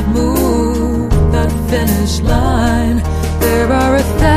not move that finish line. There are 1,000